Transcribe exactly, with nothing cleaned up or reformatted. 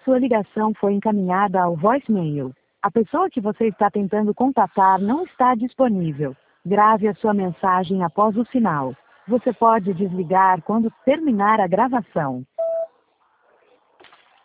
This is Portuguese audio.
Sua ligação foi encaminhada ao voicemail. A pessoa que você está tentando contatar não está disponível. Grave a sua mensagem após o sinal. Você pode desligar quando terminar a gravação.